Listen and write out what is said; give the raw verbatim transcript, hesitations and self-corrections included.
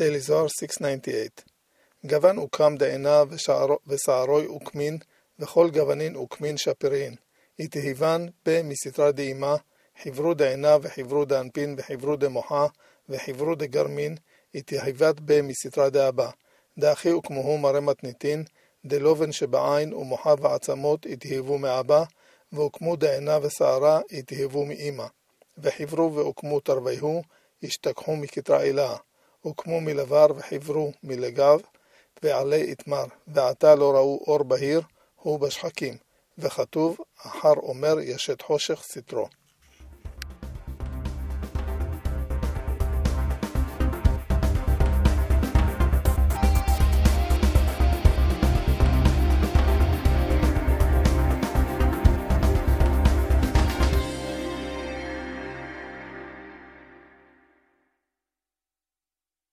Daily Zohar six ninety-eight. גוון הוקם דעינה ושערוי הוקמין וכל גוונין הוקמין שפירין. יתהיבן במסתרה דאימה, חברו דעינה וחברו דאנפין וחברו דמוחה וחברו דגרמין, יתהיבת במסתרה דאבא. דאחי הוקמוהו מראה מתניתין, דלובן שבעין ומוחה ועצמות יתהיבו מאבא, והוקמו דעינה ושערה יתהיבו מאמא. וחברו והוקמו תרוויהו, ישתכחו מכתרה אלה. הוקמו מלבר וחברו מלגב, ועלי התמר, ועתה לא ראו אור בהיר, הוא בשחקים, וכתוב, אחר אומר ישת חושך סתרו.